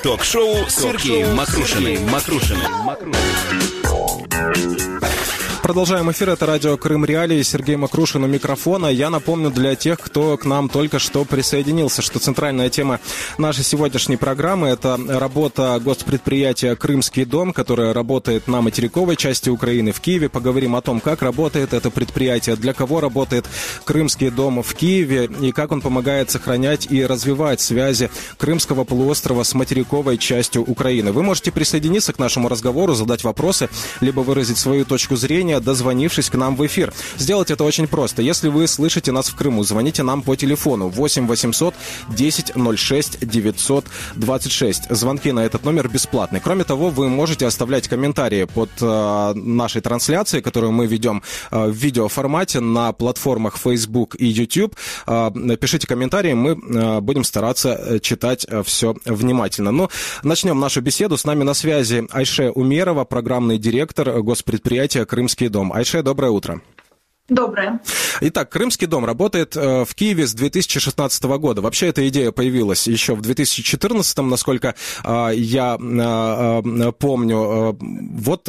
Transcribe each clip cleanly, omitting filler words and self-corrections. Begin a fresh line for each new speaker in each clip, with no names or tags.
Ток-шоу с Сергеем Мокрушиным.
Продолжаем эфир. Это радио Крым Реалии. Сергей Мокрушин у микрофона. Я напомню для тех, кто к нам только что присоединился, что центральная тема нашей сегодняшней программы – это работа госпредприятия «Крымский дом», которое работает на материковой части Украины, в Киеве. Поговорим о том, как работает это предприятие, для кого работает «Крымский дом» в Киеве и как он помогает сохранять и развивать связи Крымского полуострова с материковой частью Украины. Вы можете присоединиться к нашему разговору, задать вопросы, либо выразить свою точку зрения, дозвонившись к нам в эфир. Сделать это очень просто. Если вы слышите нас в Крыму, звоните нам по телефону 8 800 10 06 926. Звонки на этот номер бесплатны. Кроме того, вы можете оставлять комментарии под нашей трансляцией, которую мы ведем в видеоформате на платформах Facebook и YouTube. Пишите комментарии, мы будем стараться читать все внимательно. Ну, начнем нашу беседу. С нами на связи Айше Умерова, программный директор госпредприятия «Крымский дом». Айше, доброе утро.
Доброе.
Итак, «Крымский дом» работает в Киеве с 2016 года. Вообще эта идея появилась еще в 2014, насколько я помню. Вот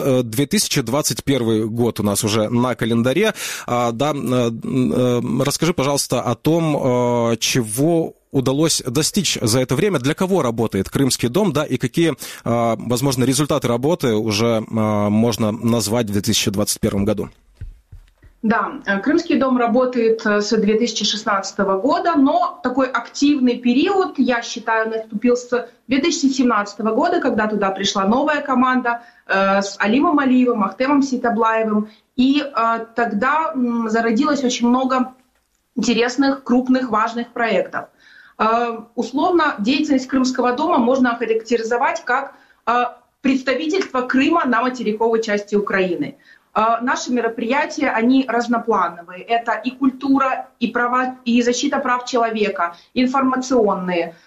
2021 год у нас уже на календаре. Да, расскажи, пожалуйста, о том, чего удалось достичь за это время, для кого работает «Крымский дом», да, и какие, возможно, результаты работы уже можно назвать в 2021 году.
Да, «Крымский дом» работает с 2016 года, но такой активный период, я считаю, наступил с 2017 года, когда туда пришла новая команда с Алимом Алиевым, Ахтемом Сейтаблаевым, и тогда зародилось очень много интересных, крупных, важных проектов. Условно, деятельность «Крымского дома» можно охарактеризовать как представительство Крыма на материковой части Украины. Наши мероприятия, они разноплановые. Это и культура, и права, и защита прав человека, информационные.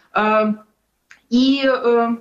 И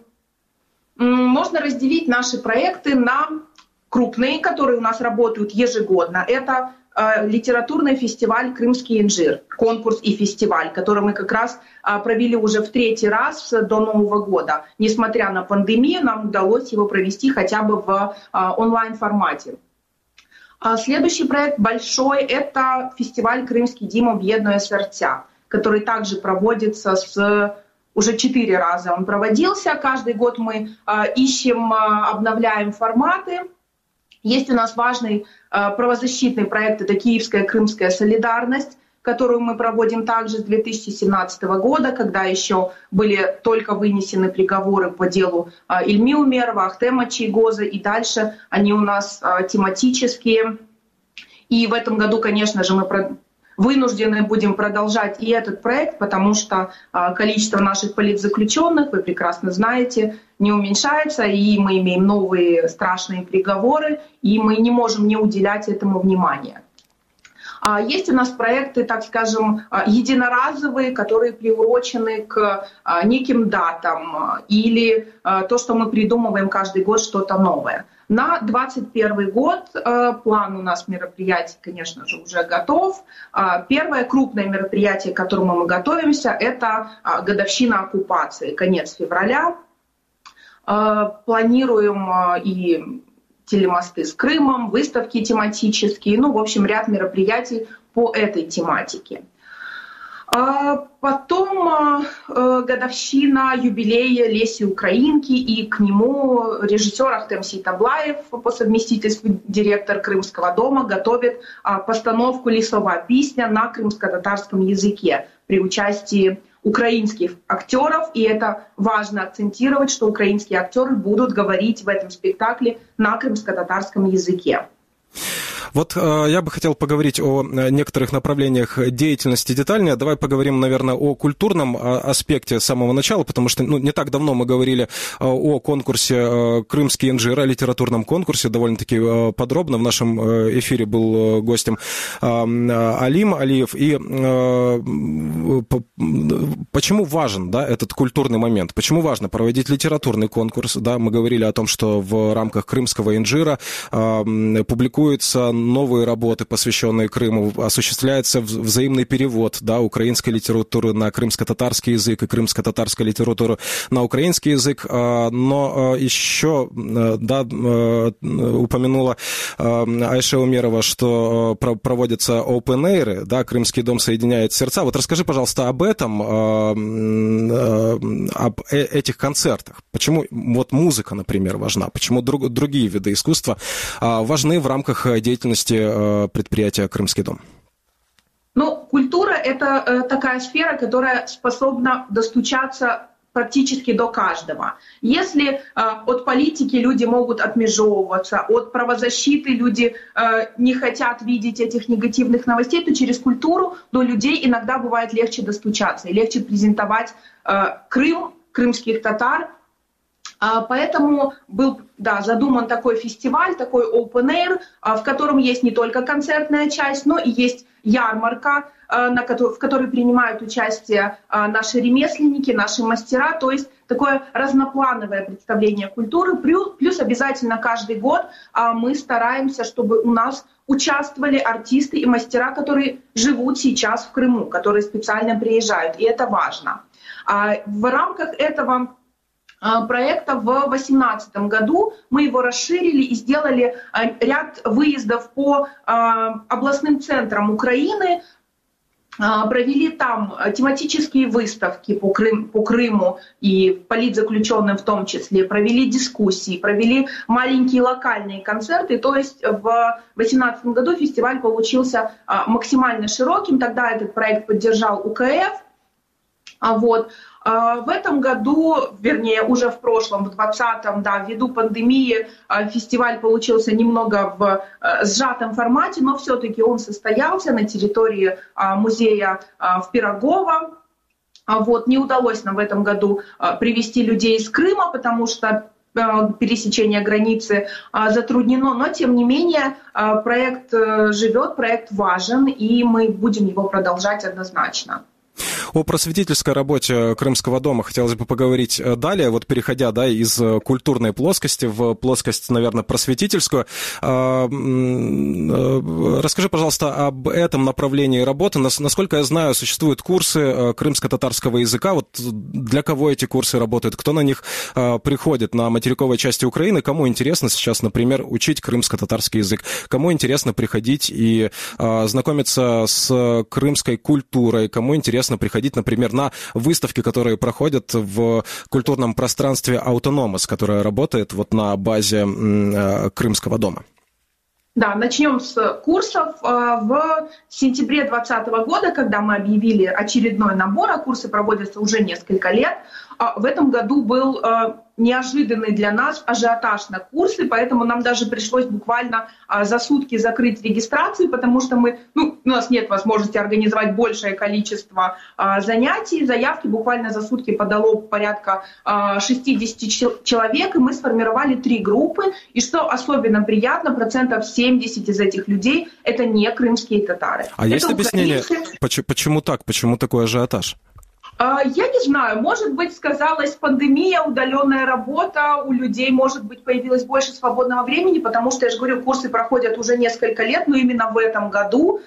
можно разделить наши проекты на крупные, которые у нас работают ежегодно. Это литературный фестиваль «Крымский инжир», конкурс и фестиваль, который мы как раз провели уже в 3-й раз до Нового года. Несмотря на пандемию, нам удалось его провести хотя бы в онлайн-формате. Следующий проект большой – это фестиваль «Крымский дім об'єднує серця», который также проводится уже 4 раза. Он проводился, каждый год мы ищем, обновляем форматы. Есть у нас важный правозащитный проект – это «Киевская крымская солидарность», которую мы проводим также с 2017 года, когда еще были только вынесены приговоры по делу Ильми Умерова, Ахтема Чийгоза, и дальше они у нас тематические. И в этом году, конечно же, мы вынуждены будем продолжать и этот проект, потому что количество наших политзаключенных, вы прекрасно знаете, не уменьшается, и мы имеем новые страшные приговоры, и мы не можем не уделять этому внимания. Есть у нас проекты, так скажем, единоразовые, которые приурочены к неким датам или то, что мы придумываем каждый год что-то новое. На 2021 год план у нас мероприятий, конечно же, уже готов. Первое крупное мероприятие, к которому мы готовимся, это годовщина оккупации, конец февраля. Планируем и телемосты с Крымом, выставки тематические, в общем, ряд мероприятий по этой тематике. Потом годовщина юбилея Леси Украинки, и к нему режиссер Ахтем Сейтаблаев, по совместительству директор Крымского дома, готовит постановку «Лесовая песня» на крымско-татарском языке при участии украинских актеров, и это важно акцентировать, что украинские актеры будут говорить в этом спектакле на крымско-татарском языке.
Вот я бы хотел поговорить о некоторых направлениях деятельности детальнее. Давай поговорим, наверное, о культурном аспекте с самого начала, потому что не так давно мы говорили о конкурсе «Крымский инжир», о литературном конкурсе, довольно-таки подробно. В нашем эфире был гостем Алим Алиев. И почему важен, да, этот культурный момент? Почему важно проводить литературный конкурс? Да, мы говорили о том, что в рамках «Крымского инжира» публикуется новые работы, посвященные Крыму, осуществляется взаимный перевод, да, украинской литературы на крымско-татарский язык и крымско-татарской литературы на украинский язык, но еще, да, упомянула Айша Умерова, что проводятся open air, да, Крымский дом соединяет сердца. Вот расскажи, пожалуйста, об этом, об этих концертах. Почему вот музыка, например, важна? Почему другие виды искусства важны в рамках деятельности предприятия «Крымский дом»?
Ну, культура – это такая сфера, которая способна достучаться практически до каждого. Если от политики люди могут отмежевываться, от правозащиты люди не хотят видеть этих негативных новостей, то через культуру до людей иногда бывает легче достучаться и легче презентовать Крым, крымских татар. Поэтому был, да, задуман такой фестиваль, такой open air, в котором есть не только концертная часть, но и есть ярмарка, в которой принимают участие наши ремесленники, наши мастера, то есть такое разноплановое представление культуры. Плюс обязательно каждый год мы стараемся, чтобы у нас участвовали артисты и мастера, которые живут сейчас в Крыму, которые специально приезжают, и это важно. В рамках этого проекта в 2018 году мы его расширили и сделали ряд выездов по областным центрам Украины, провели там тематические выставки по Крыму и политзаключенным в том числе, провели дискуссии, провели маленькие локальные концерты. То есть в 2018 году фестиваль получился максимально широким. Тогда этот проект поддержал УКФ. Вот. В этом году, вернее, уже в прошлом, в 2020-м, да, ввиду пандемии, фестиваль получился немного в сжатом формате, но все-таки он состоялся на территории музея в Пирогово. Вот. Не удалось нам в этом году привезти людей из Крыма, потому что пересечение границы затруднено, но тем не менее проект живет, проект важен, и мы будем его продолжать однозначно.
О просветительской работе Крымского дома хотелось бы поговорить далее, вот переходя, да, из культурной плоскости в плоскость, наверное, просветительскую. Расскажи, пожалуйста, об этом направлении работы. Насколько я знаю, существуют курсы крымско-татарского языка. Вот для кого эти курсы работают? Кто на них приходит на материковой части Украины? Кому интересно сейчас, например, учить крымско-татарский язык? Кому интересно приходить и знакомиться с крымской культурой? Кому интересно приходить, например, на выставки, которые проходят в культурном пространстве «Аутономос», которая работает вот на базе Крымского дома?
Да, начнем с курсов. В сентябре 2020 года, когда мы объявили очередной набор, а курсы проводятся уже несколько лет, в этом году был неожиданный для нас ажиотаж на курсы, поэтому нам даже пришлось буквально за сутки закрыть регистрацию, потому что у нас нет возможности организовать большее количество занятий. Заявки буквально за сутки подало порядка 60 человек, и мы сформировали 3 группы. И что особенно приятно, 70% из этих людей – это не крымские татары.
А это есть объяснение, почему так? Почему такой ажиотаж?
Я не знаю, может быть, сказалась пандемия, удаленная работа, у людей, может быть, появилось больше свободного времени, потому что, я же говорю, курсы проходят уже несколько лет, но именно в этом году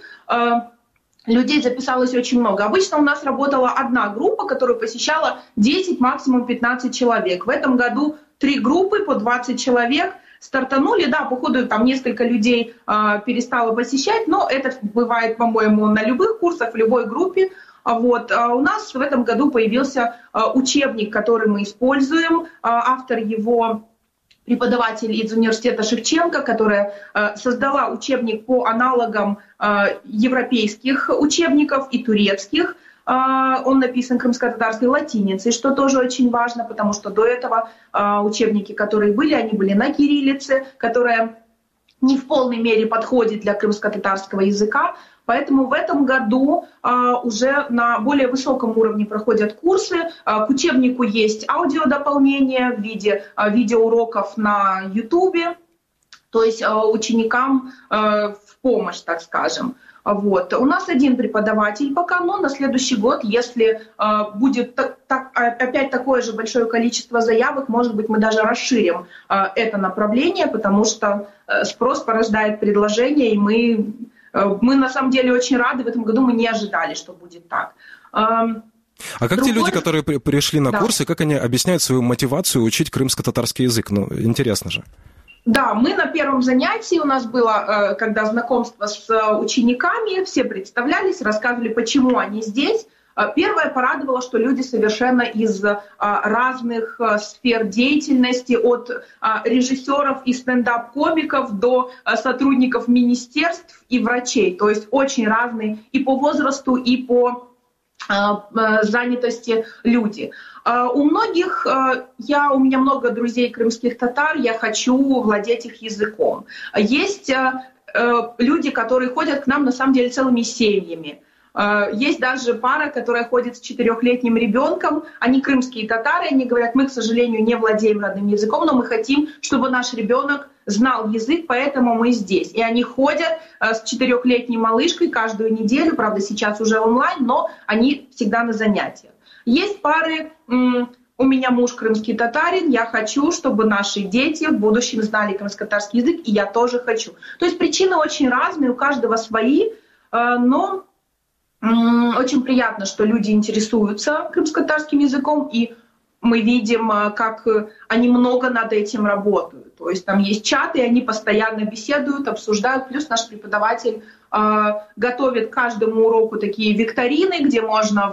людей записалось очень много. Обычно у нас работала одна группа, которую посещала 10, максимум 15 человек. В этом году 3 группы по 20 человек стартанули, да, походу там несколько людей перестало посещать, но это бывает, по-моему, на любых курсах, в любой группе. Вот. У нас в этом году появился учебник, который мы используем. Автор его преподаватель из университета Шевченко, которая создала учебник по аналогам европейских учебников и турецких. Он написан крымско-татарской латиницей, что тоже очень важно, потому что до этого учебники, которые были, они были на кириллице, которая не в полной мере подходит для крымско-татарского языка. Поэтому в этом году уже на более высоком уровне проходят курсы. К учебнику есть аудиодополнение в виде видеоуроков на YouTube, то есть ученикам в помощь, так скажем. Вот. У нас один преподаватель пока, но на следующий год, если будет опять такое же большое количество заявок, может быть, мы даже расширим это направление, потому что спрос порождает предложение, и мы на самом деле очень рады. В этом году мы не ожидали, что будет так.
А как те люди, которые пришли на курсы, как они объясняют свою мотивацию учить крымско-татарский язык? Ну, интересно же.
Да, мы на первом занятии, у нас было, когда знакомство с учениками, все представлялись, рассказывали, почему они здесь. Первое порадовало, что люди совершенно из разных сфер деятельности, от режиссеров и стендап-комиков до сотрудников министерств и врачей. То есть очень разные и по возрасту, и по занятости люди. У многих, у меня много друзей крымских татар, я хочу владеть их языком. Есть люди, которые ходят к нам на самом деле целыми семьями. Есть даже пара, которая ходит с 4-летним ребенком. Они крымские татары, они говорят, мы, к сожалению, не владеем родным языком, но мы хотим, чтобы наш ребенок знал язык, поэтому мы здесь. И они ходят с 4-летней малышкой каждую неделю, правда, сейчас уже онлайн, но они всегда на занятиях. Есть пары, у меня муж крымский татарин, я хочу, чтобы наши дети в будущем знали крымско-татарский язык, и я тоже хочу. То есть причины очень разные, у каждого свои, но очень приятно, что люди интересуются крымско-татарским языком, и мы видим, как они много над этим работают. То есть там есть чаты, и они постоянно беседуют, обсуждают. Плюс наш преподаватель готовит к каждому уроку такие викторины, где можно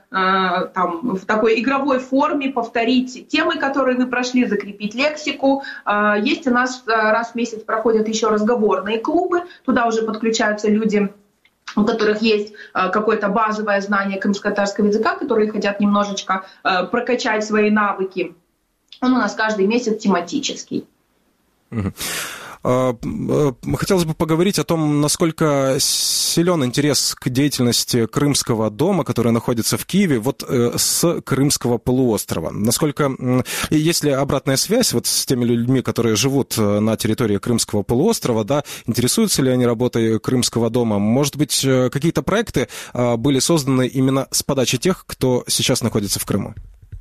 в такой игровой форме повторить темы, которые вы прошли, закрепить лексику. Есть у нас раз в месяц проходят еще разговорные клубы, туда уже подключаются люди, у которых есть какое-то базовое знание крымско-татарского языка, которые хотят немножечко прокачать свои навыки. Он у нас каждый месяц тематический.
Хотелось бы поговорить о том, насколько силен интерес к деятельности Крымского дома, который находится в Киеве, вот с Крымского полуострова. Насколько, есть ли обратная связь вот с теми людьми, которые живут на территории Крымского полуострова, да, интересуются ли они работой Крымского дома? Может быть, какие-то проекты были созданы именно с подачи тех, кто сейчас находится в Крыму?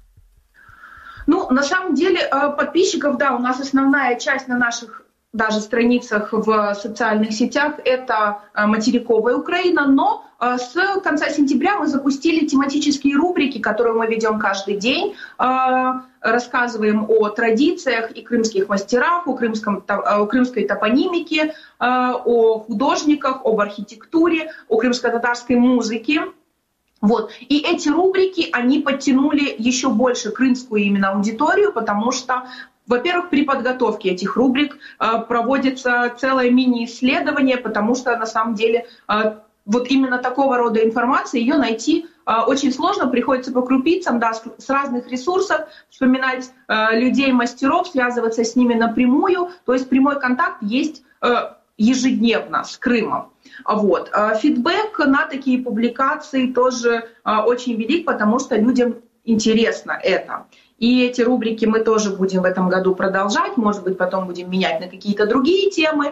Ну, на самом деле, подписчиков, да, у нас основная часть на наших даже страницах в социальных сетях — это материковая Украина, но с конца сентября мы запустили тематические рубрики, которые мы ведем каждый день, рассказываем о традициях и крымских мастерах, о крымской топонимике, о художниках, об архитектуре, о крымско-татарской музыке. Вот. И эти рубрики, они подтянули еще больше крымскую именно аудиторию, потому что, во-первых, при подготовке этих рубрик проводится целое мини-исследование, потому что на самом деле вот именно такого рода информации, ее найти очень сложно, приходится по крупицам, да, с разных ресурсов, вспоминать людей-мастеров, связываться с ними напрямую, то есть прямой контакт есть ежедневно с Крымом. Вот. Фидбэк на такие публикации тоже очень велик, потому что людям интересно это. И эти рубрики мы тоже будем в этом году продолжать, может быть, потом будем менять на какие-то другие темы.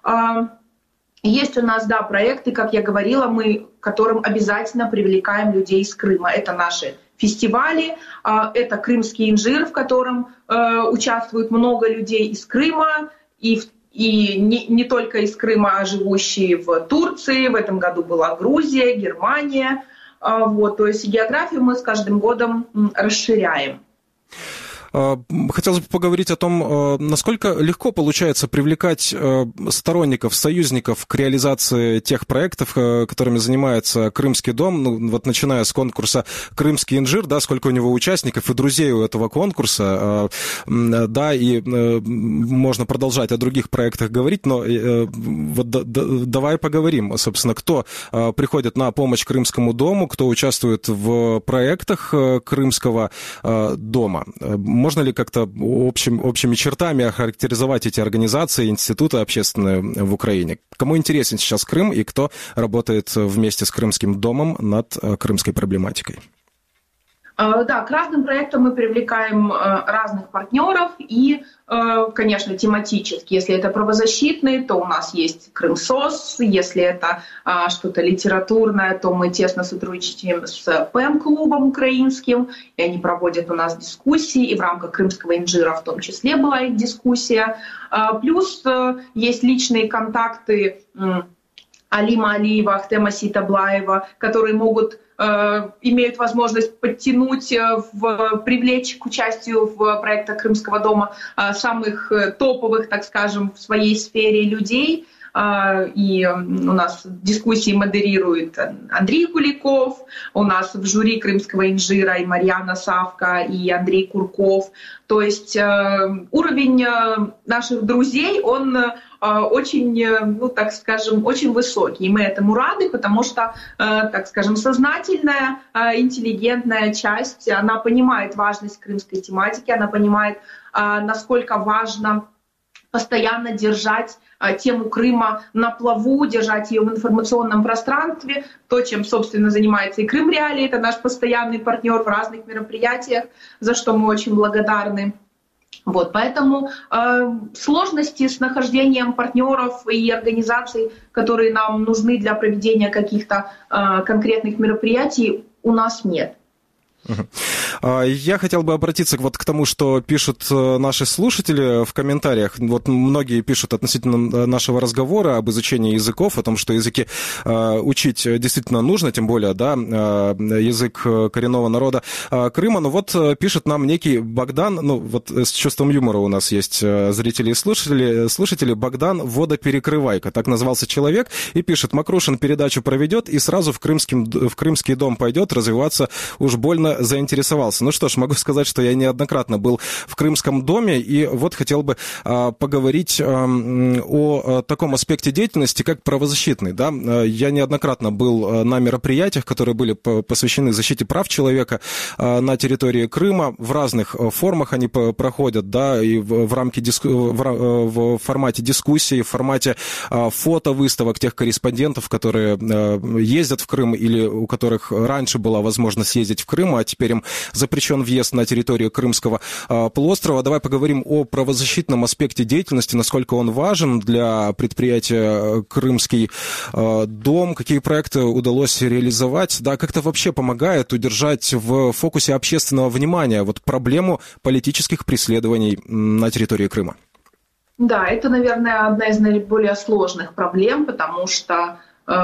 Есть у нас, да, проекты, как я говорила, мы к которым обязательно привлекаем людей из Крыма. Это наши фестивали, это крымский инжир, в котором участвует много людей из Крыма, и не только из Крыма, а живущие в Турции. В этом году была Грузия, Германия. Вот, то есть географию мы с каждым годом расширяем.
Хотелось бы поговорить о том, насколько легко получается привлекать сторонников, союзников к реализации тех проектов, которыми занимается Крымский дом, ну, вот начиная с конкурса «Крымский инжир», да, сколько у него участников и друзей у этого конкурса, да, и можно продолжать о других проектах говорить, но вот давай поговорим, собственно, кто приходит на помощь Крымскому дому, кто участвует в проектах Крымского дома. Можно ли как-то общими чертами охарактеризовать эти организации, институты общественные в Украине? Кому интересен сейчас Крым и кто работает вместе с Крымским домом над крымской проблематикой?
Да, к разным проектам мы привлекаем разных партнеров и, конечно, тематически. Если это правозащитный, то у нас есть Крымсос. Если это что-то литературное, то мы тесно сотрудничаем с ПЭМ-клубом украинским, и они проводят у нас дискуссии, и в рамках крымского инжира в том числе была их дискуссия. Плюс есть личные контакты Алима Алиева, Ахтема Ситаблаева, которые имеют возможность подтянуть, привлечь к участию в проектах Крымского дома самых топовых, так скажем, в своей сфере людей. И у нас дискуссии модерирует Андрей Куликов, у нас в жюри Крымского инжира и Марьяна Савка, и Андрей Курков. То есть уровень наших друзей, он очень, так скажем, очень высокий. И мы этому рады, потому что, так скажем, сознательная, интеллигентная часть, она понимает важность крымской тематики, она понимает, насколько важно постоянно держать тему Крыма на плаву, держать ее в информационном пространстве. То, чем, собственно, занимается и Крым Реалии, это наш постоянный партнер в разных мероприятиях, за что мы очень благодарны. Поэтому сложности с нахождением партнеров и организаций, которые нам нужны для проведения каких-то конкретных мероприятий, у нас нет.
Я хотел бы обратиться к тому, что пишут наши слушатели в комментариях. Многие пишут относительно нашего разговора об изучении языков, о том, что языки учить действительно нужно, тем более, да, язык коренного народа Крыма. Но пишет нам некий Богдан, с чувством юмора у нас есть зрители и слушатели, Богдан Водоперекрывайка, так назвался человек, и пишет: Макрушин передачу проведет и сразу в Крымский дом пойдет развиваться, уж больно заинтересовался. Ну что ж, могу сказать, что я неоднократно был в Крымском доме, и хотел бы поговорить о таком аспекте деятельности, как правозащитный. Да? Я неоднократно был на мероприятиях, которые были посвящены защите прав человека на территории Крыма. В разных формах они проходят, да, и в формате дискуссий, в формате фотовыставок тех корреспондентов, которые ездят в Крым или у которых раньше была возможность ездить в Крым, а теперь им запрещен въезд на территорию Крымского полуострова. Давай поговорим о правозащитном аспекте деятельности, насколько он важен для предприятия «Крымский дом», какие проекты удалось реализовать, да, как это вообще помогает удержать в фокусе общественного внимания проблему политических преследований на территории Крыма.
Да, это, наверное, одна из наиболее сложных проблем, потому что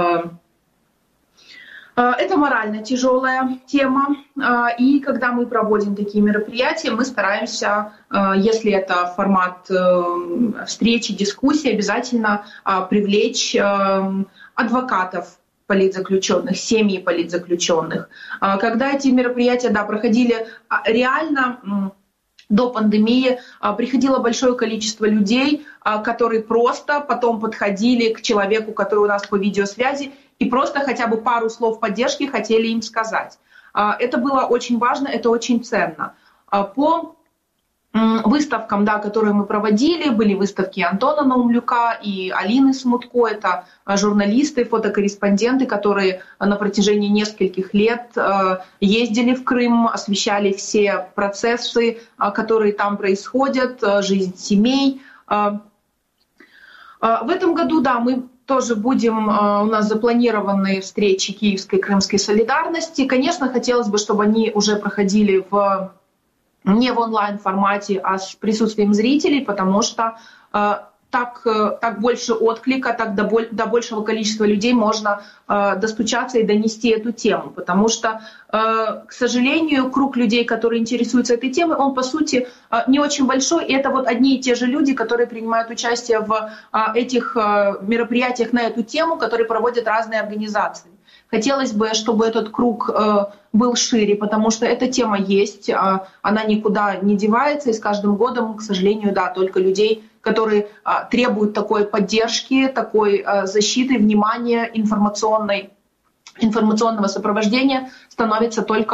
это морально тяжелая тема, и когда мы проводим такие мероприятия, мы стараемся, если это формат встречи, дискуссии, обязательно привлечь адвокатов политзаключенных, семьи политзаключенных. Когда эти мероприятия, проходили реально, до пандемии приходило большое количество людей, которые просто потом подходили к человеку, который у нас по видеосвязи, и просто хотя бы пару слов поддержки хотели им сказать. Это было очень важно, это очень ценно. По выставкам, которые мы проводили, были выставки Антона Наумлюка и Алины Смутко, это журналисты, фотокорреспонденты, которые на протяжении нескольких лет ездили в Крым, освещали все процессы, которые там происходят, жизнь семей. В этом году, мы тоже будем, у нас запланированы встречи Киевской крымской солидарности. Конечно, хотелось бы, чтобы они уже проходили не в онлайн-формате, а с присутствием зрителей, потому что так больше отклика, так до большего количества людей можно достучаться и донести эту тему. Потому что, к сожалению, круг людей, которые интересуются этой темой, он, по сути, не очень большой. И это одни и те же люди, которые принимают участие в этих мероприятиях на эту тему, которые проводят разные организации. Хотелось бы, чтобы этот круг был шире, потому что эта тема есть, она никуда не девается, и с каждым годом, к сожалению, только людей, которые требуют такой поддержки, такой защиты, внимания, информационного сопровождения, становится только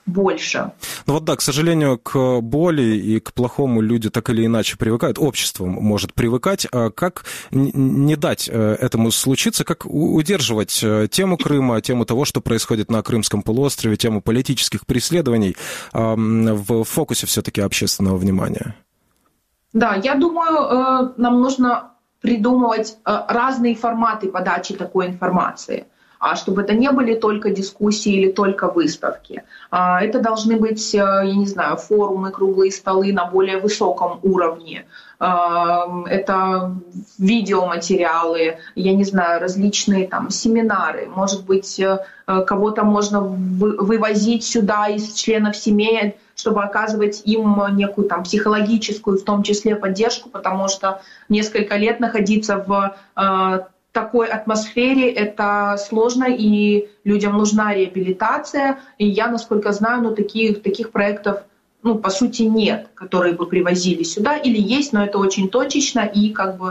больше.
Ну вот да, к сожалению, к боли и к плохому люди так или иначе привыкают, общество может привыкать. А как не дать этому случиться, как удерживать тему Крыма, тему того, что происходит на Крымском полуострове, тему политических преследований в фокусе все-таки общественного внимания? Да,
я думаю, нам нужно придумывать разные форматы подачи такой информации, чтобы это не были только дискуссии или только выставки. Это должны быть, я не знаю, форумы, круглые столы на более высоком уровне. Это видеоматериалы, я не знаю, различные там семинары. Может быть, кого-то можно вывозить сюда из членов семей, чтобы оказывать им некую там психологическую, в том числе, поддержку, потому что несколько лет находиться в такой атмосфере это сложно, и людям нужна реабилитация. И я, насколько знаю, таких проектов, по сути, нет, которые бы привозили сюда. Или есть, но это очень точечно и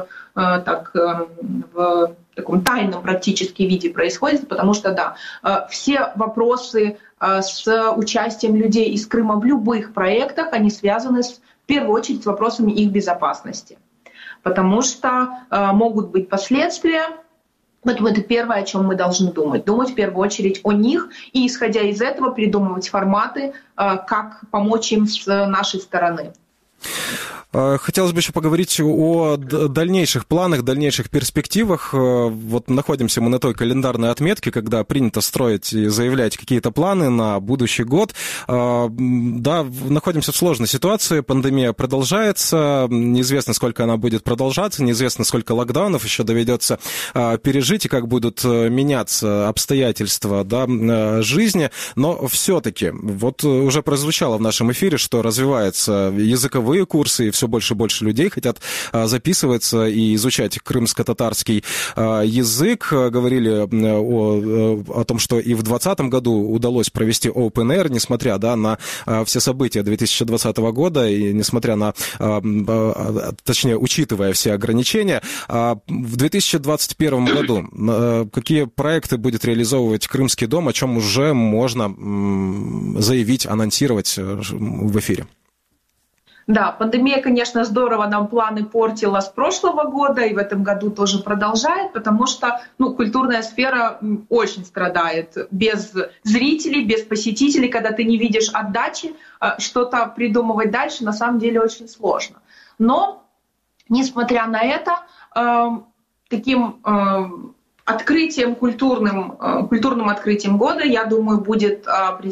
в таком тайном практически виде происходит, потому что, все вопросы с участием людей из Крыма в любых проектах, они связаны в первую очередь с вопросами их безопасности. Потому что могут быть последствия. Поэтому это первое, о чем мы должны думать. Думать в первую очередь о них и, исходя из этого, придумывать форматы, как помочь им с нашей стороны.
Хотелось бы еще поговорить о дальнейших планах, дальнейших перспективах. Вот находимся мы на той календарной отметке, когда принято строить и заявлять какие-то планы на будущий год. Да, находимся в сложной ситуации, пандемия продолжается, неизвестно, сколько она будет продолжаться, неизвестно, сколько локдаунов еще доведется пережить и как будут меняться обстоятельства жизни, но все-таки вот уже прозвучало в нашем эфире, что развиваются языковые курсы, и все больше и больше людей хотят записываться и изучать крымско-татарский язык. Говорили о том, что и в 2020 году удалось провести Open Air, несмотря на все события 2020 года и несмотря на, точнее, учитывая все ограничения. В 2021 году какие проекты будет реализовывать Крымский дом, о чем уже можно заявить, анонсировать в эфире?
Да, пандемия, конечно, здорово нам планы портила с прошлого года и в этом году тоже продолжает, потому что культурная сфера очень страдает. Без зрителей, без посетителей, когда ты не видишь отдачи, что-то придумывать дальше на самом деле очень сложно. Но, несмотря на это, таким открытием, культурным открытием года, я думаю, будет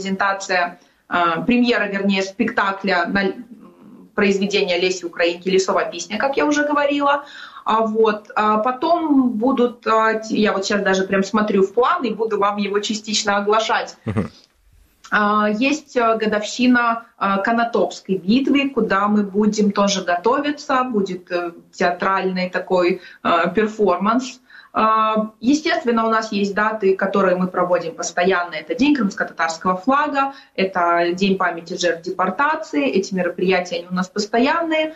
премьера спектакля на произведения Лесі Українки «Лісова пісня», как я уже говорила. Потом будут, я вот сейчас даже прям смотрю в план и буду вам его частично оглашать. Есть годовщина Конотопской битвы, куда мы будем тоже готовиться, будет театральный такой перформанс. Естественно, у нас есть даты, которые мы проводим постоянно. Это День крымско-татарского флага, это День памяти жертв депортации. Эти мероприятия они у нас постоянные.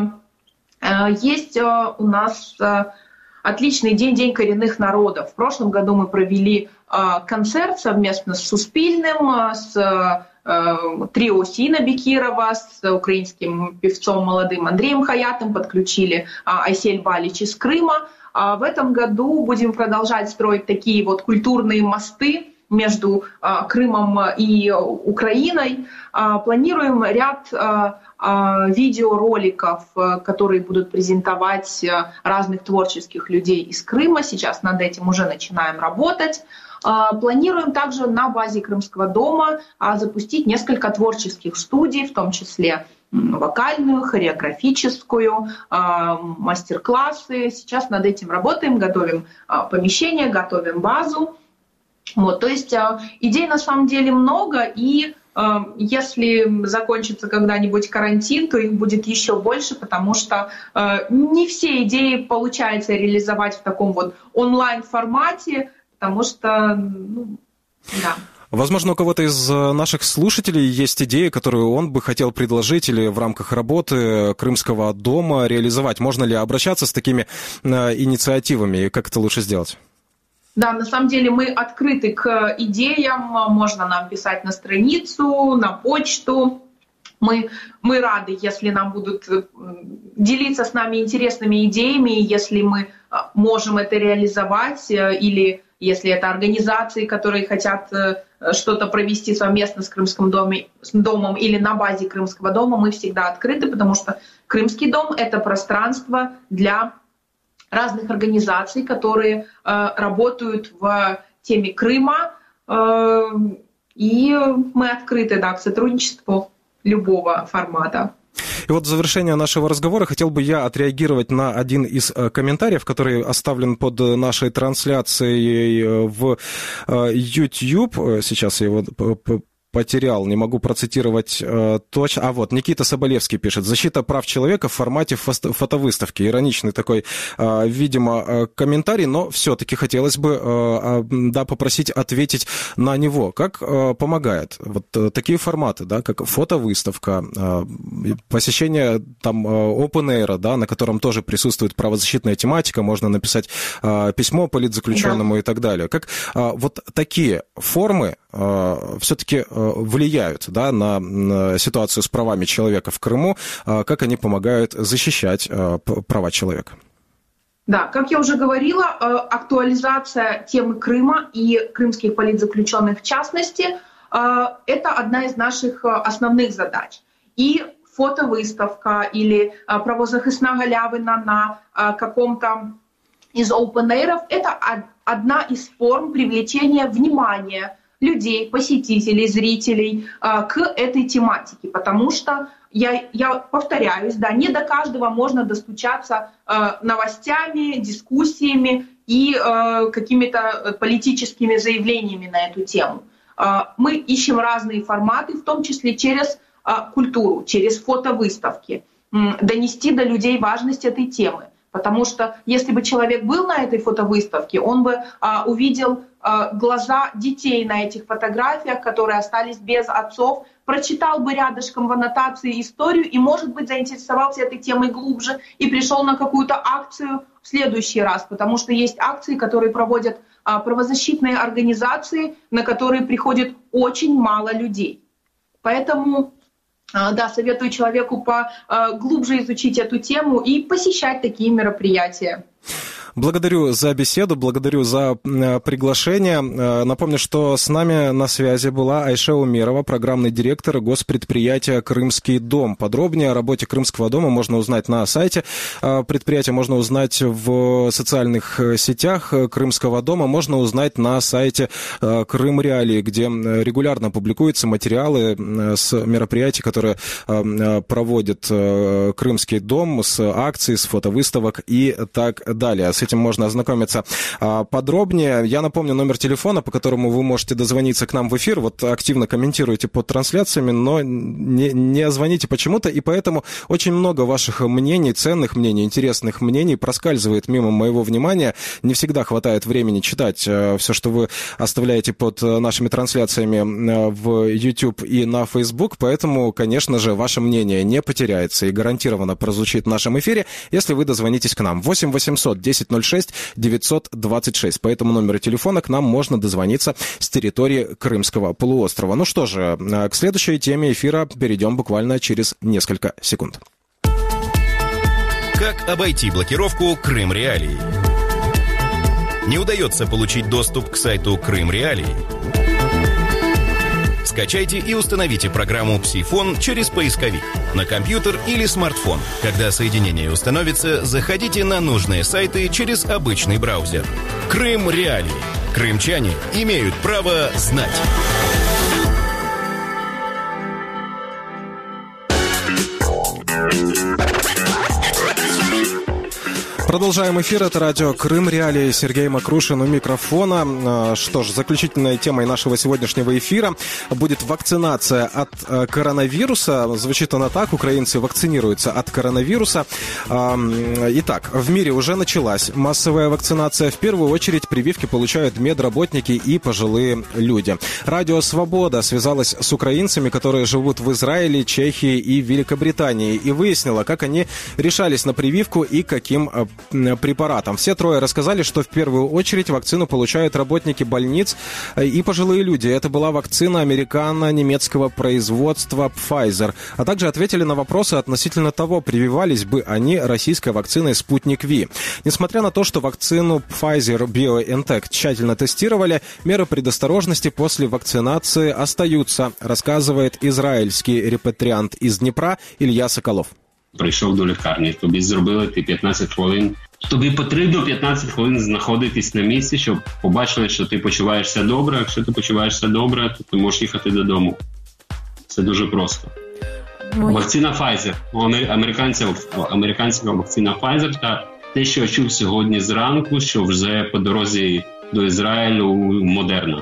Есть у нас отличный День коренных народов. В прошлом году мы провели концерт совместно с Суспильным, с трио Сина Бекирова, с украинским певцом молодым Андреем Хаятом, подключили Айсель Балич из Крыма. В этом году будем продолжать строить такие вот культурные мосты между Крымом и Украиной. Планируем ряд видеороликов, которые будут презентовать разных творческих людей из Крыма. Сейчас над этим уже начинаем работать. Планируем также на базе Крымского дома запустить несколько творческих студий, в том числе вокальную, хореографическую, мастер-классы. Сейчас над этим работаем, готовим помещение, готовим базу. То есть идей на самом деле много, и если закончится когда-нибудь карантин, то их будет еще больше, потому что не все идеи получается реализовать в таком вот онлайн-формате, потому что, да.
Возможно, у кого-то из наших слушателей есть идеи, которые он бы хотел предложить или в рамках работы Крымского дома реализовать. Можно ли обращаться с такими инициативами и как это лучше сделать?
Да, на самом деле мы открыты к идеям, можно нам писать на страницу, на почту. Мы рады, если нам будут делиться с нами интересными идеями, если мы можем это реализовать, или если это организации, которые хотят что-то провести совместно с Крымским домом или на базе Крымского дома, мы всегда открыты, потому что Крымский дом — это пространство для разных организаций, которые работают в теме Крыма, и мы открыты, да, к сотрудничеству любого формата.
И вот в завершение нашего разговора хотел бы я отреагировать на один из комментариев, который оставлен под нашей трансляцией в YouTube. Сейчас я его потерял, не могу процитировать точно. А вот, Никита Соболевский пишет: «Защита прав человека в формате фотовыставки». Ироничный такой, видимо, комментарий, но все-таки хотелось бы, да, попросить ответить на него. Как помогает вот такие форматы, да, как фотовыставка, посещение там open air, да, на котором тоже присутствует правозащитная тематика, можно написать письмо политзаключенному, да, и так далее. Как вот такие формы все-таки влияют, да, на ситуацию с правами человека в Крыму, как они помогают защищать права человека?
Да, как я уже говорила, актуализация темы Крыма и крымских политзаключенных в частности – это одна из наших основных задач. И фотовыставка или правозахисна галявина на каком-то из open-air'ов – это одна из форм привлечения внимания людей, посетителей, зрителей к этой тематике, потому что, я повторяюсь, да, не до каждого можно достучаться новостями, дискуссиями и какими-то политическими заявлениями на эту тему. Мы ищем разные форматы, в том числе через культуру, через фотовыставки, донести до людей важность этой темы. Потому что если бы человек был на этой фотовыставке, он бы увидел глаза детей на этих фотографиях, которые остались без отцов, прочитал бы рядышком в аннотации историю и, может быть, заинтересовался этой темой глубже и пришел на какую-то акцию в следующий раз, потому что есть акции, которые проводят правозащитные организации, на которые приходит очень мало людей. Поэтому, да, советую человеку поглубже изучить эту тему и посещать такие мероприятия.
Благодарю за беседу, благодарю за приглашение. Напомню, что с нами на связи была Айше Умерова, программный директор госпредприятия «Крымский дом». Подробнее о работе Крымского дома можно узнать на сайте предприятия, можно узнать в социальных сетях Крымского дома, можно узнать на сайте Крым Реалии, где регулярно публикуются материалы с мероприятий, которые проводит Крымский дом, с акций, с фотовыставок и так далее. С этим можно ознакомиться подробнее. Я напомню номер телефона, по которому вы можете дозвониться к нам в эфир. Вот активно комментируйте под трансляциями, но не звоните почему-то, и поэтому очень много ваших мнений, ценных мнений, интересных мнений проскальзывает мимо моего внимания. Не всегда хватает времени читать все, что вы оставляете под нашими трансляциями в YouTube и на Facebook, поэтому, конечно же, ваше мнение не потеряется и гарантированно прозвучит в нашем эфире, если вы дозвонитесь к нам. 8 800 10 06 926. По этому номеру телефона к нам можно дозвониться с территории Крымского полуострова. Ну что же, к следующей теме эфира перейдем буквально через несколько секунд.
Как обойти блокировку Крым Реалии? Не удается получить доступ к сайту Крым Реалии? Скачайте и установите программу «Псифон» через поисковик на компьютер или смартфон. Когда соединение установится, заходите на нужные сайты через обычный браузер. Крым Реалии. Крымчане имеют право знать.
Продолжаем эфир. Это радио Крым Реалии. Сергей Макрушин у микрофона. Что ж, заключительной темой нашего сегодняшнего эфира будет вакцинация от коронавируса. Звучит она так: украинцы вакцинируются от коронавируса. Итак, в мире уже началась массовая вакцинация. В первую очередь прививки получают медработники и пожилые люди. Радио «Свобода» связалась с украинцами, которые живут в Израиле, Чехии и Великобритании, и выяснила, как они решались на прививку и каким препаратом. Все трое рассказали, что в первую очередь вакцину получают работники больниц и пожилые люди. Это была вакцина американо-немецкого производства Pfizer. А также ответили на вопросы относительно того, прививались бы они российской вакциной «Спутник Ви». Несмотря на то, что вакцину Pfizer-BioNTech тщательно тестировали, меры предосторожности после вакцинации остаются, рассказывает израильский репатриант из Днепра Илья Соколов.
Прийшов до лікарні, тобі зробили 15 хвилин. Тобі потрібно 15 хвилин знаходитись на місці, щоб побачили, що ти почуваєшся добре. Якщо ти почуваєшся добре, то ти можеш їхати додому. Це дуже просто. Вакцина Pfizer. Американська вакцина Pfizer. Та те, що я чув сьогодні зранку, що вже по дорозі до Израилю Модерна.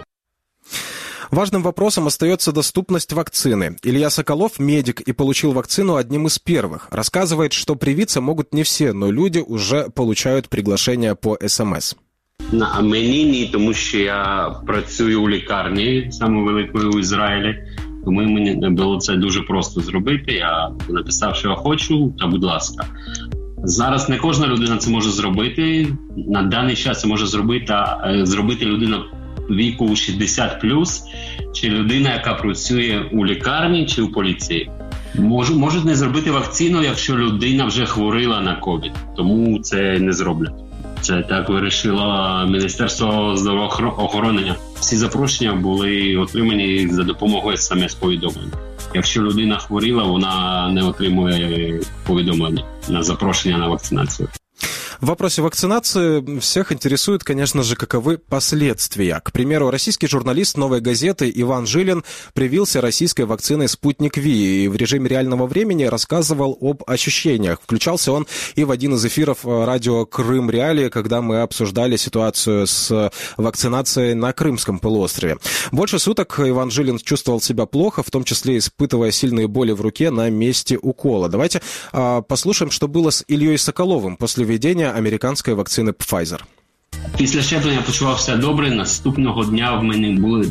Важным вопросом остается доступность вакцины. Илья Соколов – медик и получил вакцину одним из первых. Рассказывает, что привиться могут не все, но люди уже получают приглашение по СМС.
А мені ні, тому що я працюю у лікарні, саме великої у Ізраїлі. Тому мені було це дуже просто зробити. Я написав, що я хочу, та будь ласка. Зараз не кожна людина це може зробити. На даний час це може зробити людина віку 60+, чи людина, яка працює у лікарні чи у поліції. Можуть не зробити вакцину, якщо людина вже хворіла на ковід. Тому це не зроблять. Це так вирішило Міністерство здравоохорони. Всі запрошення були отримані за допомогою СМС-повідомлень. Якщо людина хворіла, вона не отримує повідомлення на запрошення на вакцинацію.
В вопросе вакцинации всех интересует, конечно же, каковы последствия. К примеру, российский журналист «Новой газеты» Иван Жилин привился российской вакциной «Спутник Ви» и в режиме реального времени рассказывал об ощущениях. Включался он и в один из эфиров радио «Крым Реалии», когда мы обсуждали ситуацию с вакцинацией на Крымском полуострове. Больше суток Иван Жилин чувствовал себя плохо, в том числе испытывая сильные боли в руке на месте укола. Давайте послушаем, что было с Ильей Соколовым после введения американської вакцини Pfizer.
Після щеплення почувався добре, наступного дня в мене були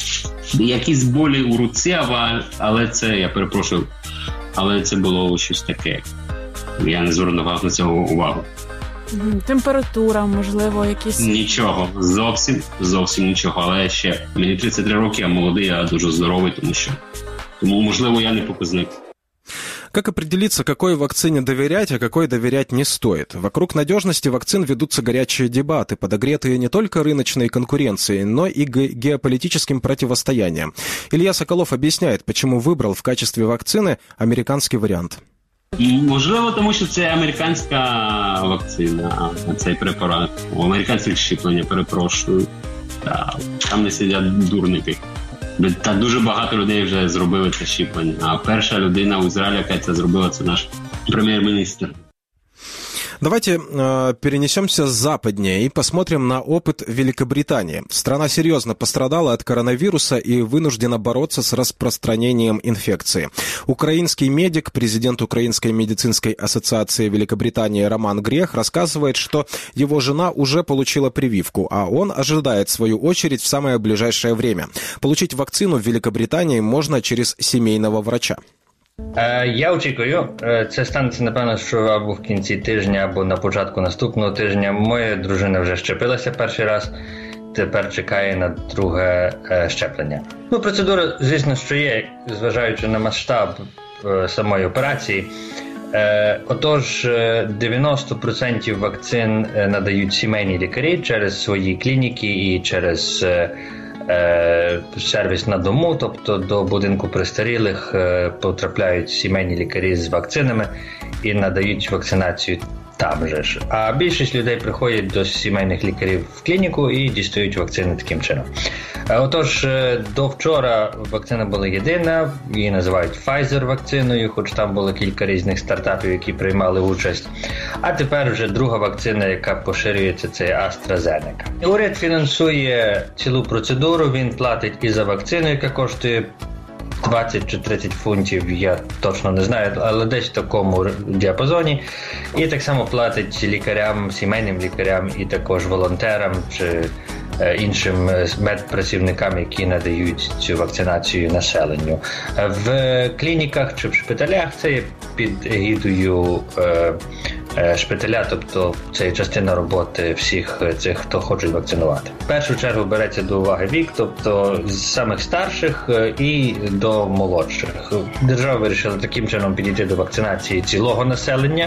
якісь болі у руці, але це було щось таке. Я не звернув на цього увагу.
Температура, можливо, якісь...
Нічого, зовсім нічого, але ще мені 33 роки, я молодий, я дуже здоровий, тому можливо, я не показник.
Как определиться, какой вакцине доверять, а какой доверять не стоит? Вокруг надежности вакцин ведутся горячие дебаты, подогретые не только рыночной конкуренцией, но и геополитическим противостоянием. Илья Соколов объясняет, почему выбрал в качестве вакцины американский вариант.
Можливо, тому що це американська вакцина, цей препарат. У американських щеплення, перепрошую. Там не сидять дурники. Та дуже багато людей вже зробили це щеплення. А перша людина в Ізраїлі, яка це зробила, це наш прем'єр-міністр.
Давайте перенесемся западнее и посмотрим на опыт Великобритании. Страна серьезно пострадала от коронавируса и вынуждена бороться с распространением инфекции. Украинский медик, президент Украинской медицинской ассоциации Великобритании Роман Грех рассказывает, что его жена уже получила прививку, а он ожидает свою очередь в самое ближайшее время. Получить вакцину в Великобритании можно через семейного врача.
Я очікую, це станеться, напевно, що або в кінці тижня, або на початку наступного тижня. Моя дружина вже щепилася перший раз, тепер чекає на друге щеплення. Процедура, звісно, що є, зважаючи на масштаб самої операції. Отож, 90% вакцин надають сімейні лікарі через свої клініки і через сервіс на дому, тобто до будинку престарілих потрапляють сімейні лікарі з вакцинами і надають вакцинацію там же ж. А більшість людей приходять до сімейних лікарів в клініку і дістають вакцини таким чином. Отож, до вчора вакцина була єдина, її називають Pfizer вакциною, хоч там було кілька різних стартапів, які приймали участь. А тепер вже друга вакцина, яка поширюється, це AstraZeneca. Уряд фінансує цілу процедуру, він платить і за вакцину, яка коштує 20 чи 30 фунтів, я точно не знаю, але десь в такому діапазоні. І так само платить лікарям, сімейним лікарям і також волонтерам чи іншим медпрацівникам, які надають цю вакцинацію населенню. В клініках чи в шпиталях це є під егідою шпиталя, тобто це є частина роботи всіх цих, хто хочуть вакцинувати. В першу чергу береться до уваги вік, тобто з самих старших і до молодших. Держава вирішила таким чином підійти до вакцинації цілого населення.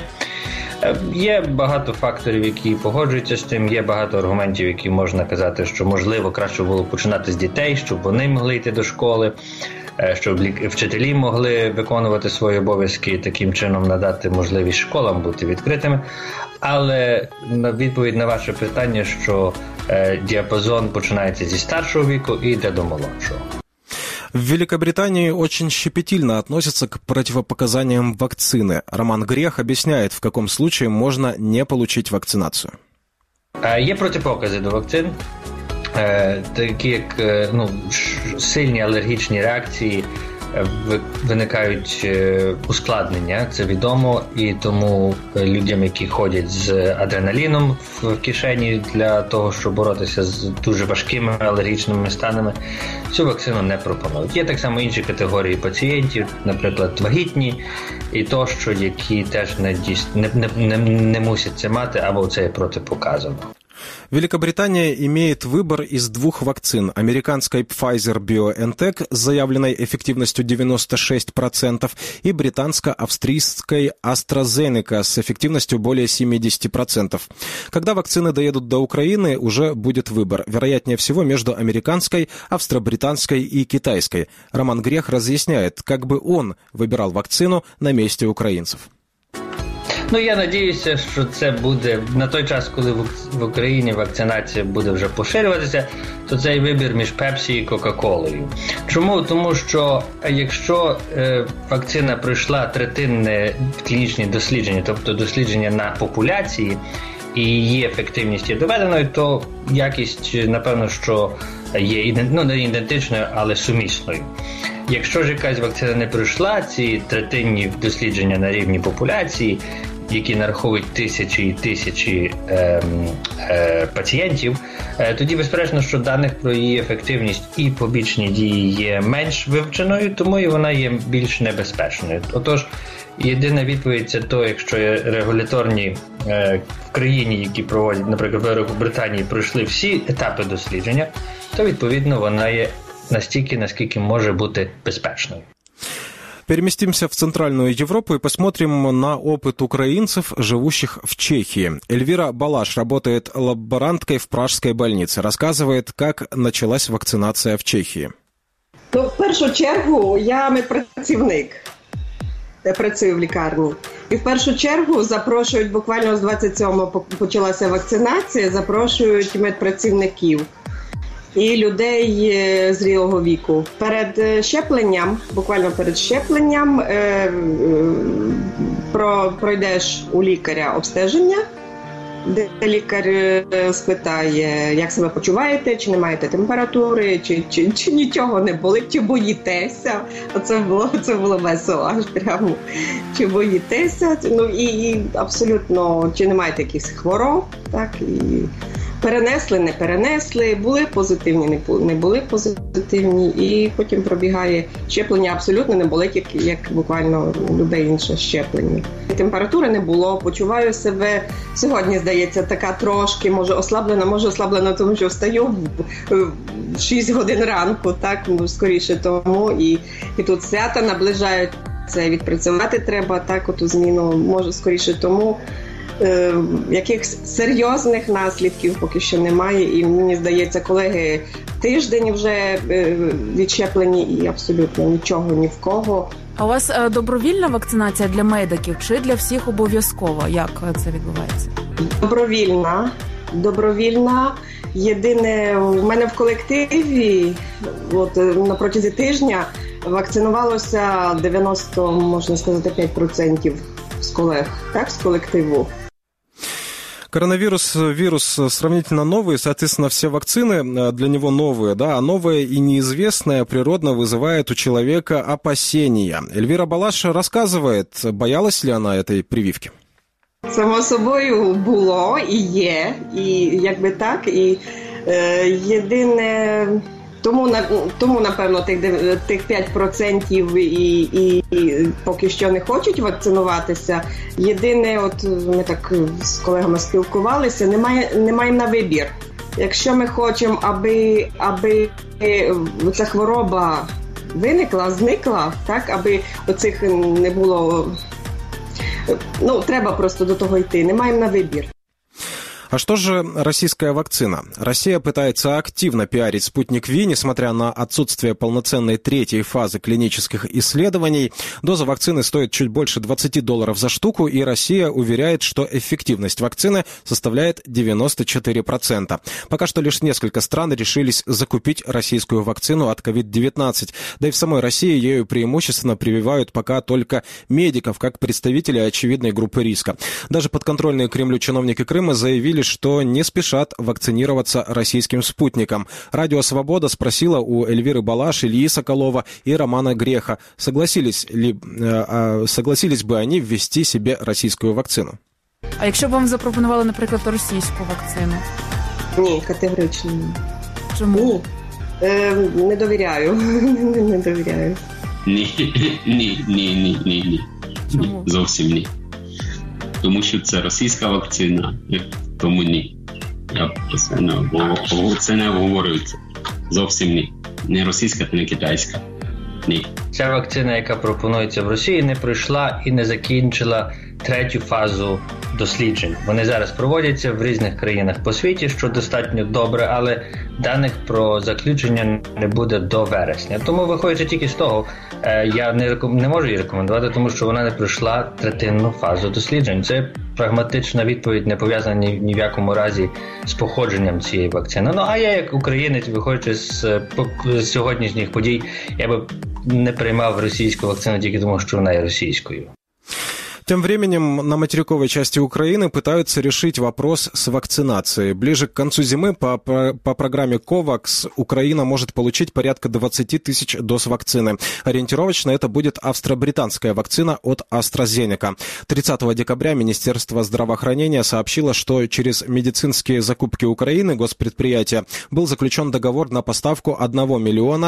Є багато факторів, які погоджуються з тим, є багато аргументів, які можна казати, що можливо краще було починати з дітей, щоб вони могли йти до школи, щоб вчителі могли виконувати свої обов'язки і таким чином надати можливість школам бути відкритими. Але на відповідь на ваше питання, що діапазон починається зі старшого віку і йде до молодшого.
В Великобритании очень щепетильно относятся к противопоказаниям вакцины. Роман Грех объясняет, в каком случае можно не получить вакцинацию.
Є протипокази до вакцин, такі як сильні алергічні реакції, виникають ускладнення, це відомо, і тому людям, які ходять з адреналіном в кишені для того, щоб боротися з дуже важкими алергічними станами, цю вакцину не пропонують. Є так само інші категорії пацієнтів, наприклад, вагітні і тощо, які теж не мусять це мати, або це є протипоказано.
Великобритания имеет выбор из двух вакцин – американской Pfizer-BioNTech с заявленной эффективностью 96% и британско-австрийской AstraZeneca с эффективностью более 70%. Когда вакцины доедут до Украины, уже будет выбор, вероятнее всего, между американской, австро-британской и китайской. Роман Грех разъясняет, как бы он выбирал вакцину на месте украинцев.
Я надіюся, що це буде на той час, коли в Україні вакцинація буде вже поширюватися, то цей вибір між Пепсі і Кока-Колою. Чому? Тому що якщо вакцина пройшла третинне клінічні дослідження, тобто дослідження на популяції, і її ефективність є доведеною, то якість, напевно, що є не ідентичною, але сумісною. Якщо ж якась вакцина не пройшла ці третинні дослідження на рівні популяції, які нараховують тисячі і тисячі пацієнтів, тоді безперечно, що даних про її ефективність і побічні дії є менш вивченою, тому і вона є більш небезпечною. Отож, єдина відповідь – це то, якщо регуляторні в країні, які проводять, наприклад, в Великобританії, пройшли всі етапи дослідження, то, відповідно, вона є настільки, наскільки може бути безпечною.
Переместимся в Центральную Европу и посмотрим на опыт украинцев, живущих в Чехии. Эльвира Балаш работает лаборанткой в Пражской больнице. Рассказывает, как началась вакцинация в Чехии.
В першу чергу я медпрацівник, працюю в лікарні. І в першу чергу запрошують, буквально з 27-го почалася вакцинація, запрошують медпрацівників і людей зрілого віку. Перед щепленням, буквально перед щепленням, пройдеш у лікаря обстеження, де лікар спитає, як себе почуваєте, чи не маєте температури, чи нічого не болить, чи боїтеся. Це було весело, аж прямо. Чи боїтеся, і абсолютно, чи не маєте якихось хвороб, так, і перенесли, не перенесли, були позитивні, не були позитивні, і потім пробігає щеплення, абсолютно не болить, як буквально любе інше щеплення. Температури не було, почуваю себе, сьогодні, здається, така трошки, може ослаблена, тому що встаю в 6 годин ранку, так, скоріше тому, і тут свята наближаються, відпрацювати треба, так, оту зміну, може, скоріше тому. Якихось серйозних наслідків поки що немає, і мені здається, колеги тиждень вже відщеплені і абсолютно нічого ні в кого.
А у вас добровільна вакцинація для медиків чи для всіх обов'язково? Як це відбувається? Добровільна. Єдине, в мене в колективі на протязі тижня вакцинувалося 90, можна сказати, 5% з колег, так, з колективу.
Коронавирус – вирус сравнительно новый, соответственно, все вакцины для него новые, да, а новое и неизвестное природно вызывает у человека опасения. Эльвира Балаш рассказывает, боялась ли она этой прививки?
Само собою було і є, і якби так, і єдине,
Тому напевно, тих 5% і поки що не хочуть вакцинуватися. Єдине, от ми так з колегами спілкувалися, не маємо на вибір. Якщо ми хочемо, аби ця хвороба виникла, зникла, так, аби оцих не було, треба просто до того йти, не маємо на вибір.
А что же российская вакцина? Россия пытается активно пиарить «Спутник Ви», несмотря на отсутствие полноценной третьей фазы клинических исследований. Доза вакцины стоит чуть больше $20 за штуку, и Россия уверяет, что эффективность вакцины составляет 94%. Пока что лишь несколько стран решились закупить российскую вакцину от COVID-19. Да и в самой России ею преимущественно прививают пока только медиков, как представителей очевидной группы риска. Даже подконтрольные Кремлю чиновники Крыма заявили, что не спешат вакцинироваться российским спутником. Радио «Свобода» спросила у Эльвиры Балаш, Ильи Соколова и Романа Греха, согласились бы они ввести себе российскую вакцину.
А якщо б вам запропонували, наприклад, російську вакцину?
Ні, категорично ні.
Чому?
Не довіряю. Не довіряю.
Ні.
Чому?
Зовсім ні. Тому що це російська вакцина, тому ні. Це не обговорюється. Зовсім ні. Не російська, та не китайська. Ні.
Ця вакцина, яка пропонується в Росії, не пройшла і не закінчила третю фазу досліджень. Вони зараз проводяться в різних країнах по світі, що достатньо добре, але даних про заключення не буде до вересня. Тому, виходячи тільки з того, я не можу її рекомендувати, тому що вона не пройшла третинну фазу досліджень. Це прагматична відповідь, не пов'язана ні в якому разі з походженням цієї вакцини. А я, як українець, виходячи з сьогоднішніх подій, я би не приймав російську вакцину тільки тому, що вона є російською.
Тем временем на материковой части Украины пытаются решить вопрос с вакцинацией. Ближе к концу зимы по программе COVAX Украина может получить порядка 20 тысяч доз вакцины. Ориентировочно это будет австро-британская вакцина от AstraZeneca. 30 декабря Министерство здравоохранения сообщило, что через медицинские закупки Украины, госпредприятия, был заключен договор на поставку 1 миллиона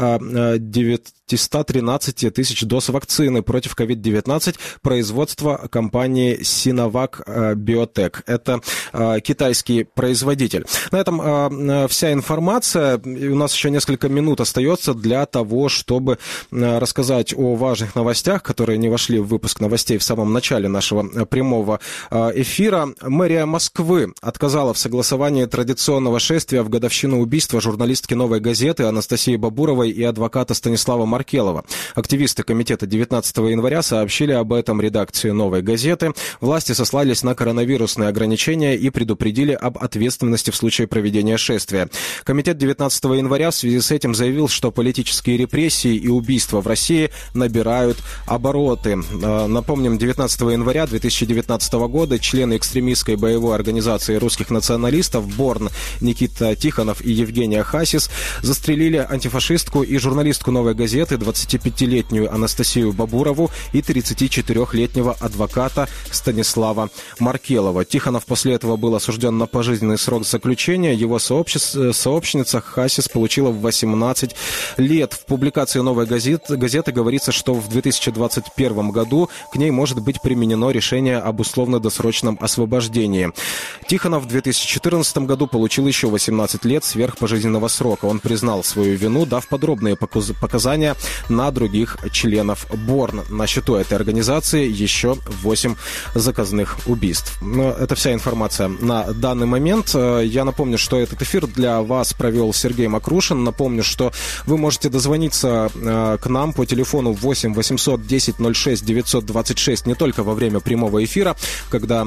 913 тысяч доз вакцины против COVID-19 производства компании Sinovac Biotech. Это китайский производитель. На этом вся информация. У нас еще несколько минут остается для того, чтобы рассказать о важных новостях, которые не вошли в выпуск новостей в самом начале нашего прямого эфира. Мэрия Москвы отказала в согласовании традиционного шествия в годовщину убийства журналистки «Новой газеты» Анастасии Бабуровой и адвоката Станислава Маркелова. Активисты комитета 19 января сообщили об этом редакции «Новой газеты». Власти сослались на коронавирусные ограничения и предупредили об ответственности в случае проведения шествия. Комитет 19 января в связи с этим заявил, что политические репрессии и убийства в России набирают обороты. Напомним, 19 января 2019 года члены экстремистской боевой организации русских националистов «Борн» Никита Тихонов и Евгения Хасис застрелили антифашистку и журналистку «Новой газеты» 25-летнюю Анастасию Бабурову и 34-летнего адвоката Станислава Маркелова. Тихонов после этого был осужден на пожизненный срок заключения. Его сообщница Хасис получила 18 лет. В публикации «Новой газеты» говорится, что в 2021 году к ней может быть применено решение об условно-досрочном освобождении. Тихонов в 2014 году получил еще 18 лет сверхпожизненного срока. Он признал свою вину, дав подробные показания на других членов БОРН. На счету этой организации еще 8 заказных убийств. Но это вся информация на данный момент. Я напомню, что этот эфир для вас провел Сергей Макрушин. Напомню, что вы можете дозвониться к нам по телефону 8 800 10 06 926 не только во время прямого эфира, когда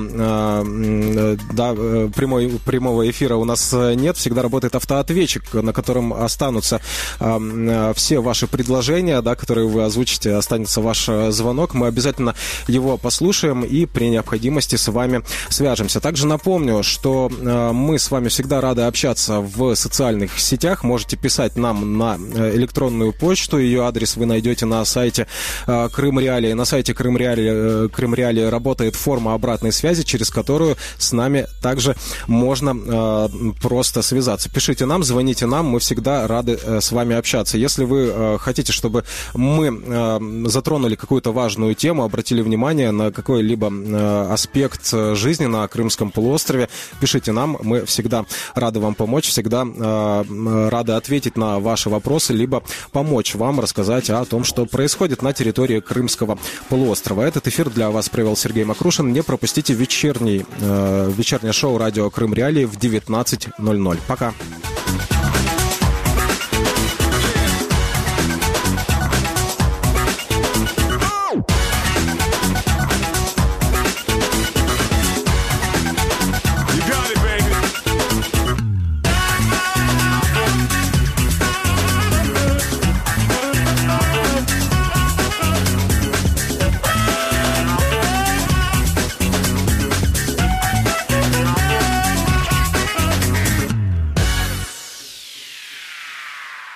прямого эфира у нас нет, всегда работает автоответчик, на котором останутся все ваши предложения предложения, да, которые вы озвучите, останется ваш звонок. Мы обязательно его послушаем и при необходимости с вами свяжемся. Также напомню, что мы с вами всегда рады общаться в социальных сетях. Можете писать нам на электронную почту. Ее адрес вы найдете на сайте Крым Реалии. На сайте Крым Реалии работает форма обратной связи, через которую с нами также можно просто связаться. Пишите нам, звоните нам, мы всегда рады с вами общаться. Если вы хотите, чтобы мы затронули какую-то важную тему, обратили внимание на какой-либо аспект жизни на Крымском полуострове, пишите нам, мы всегда рады вам помочь, всегда рады ответить на ваши вопросы, либо помочь вам рассказать о том, что происходит на территории Крымского полуострова. Этот эфир для вас провел Сергей Макрушин. Не пропустите вечернее шоу «Радио Крым Реалии» в 19:00. Пока.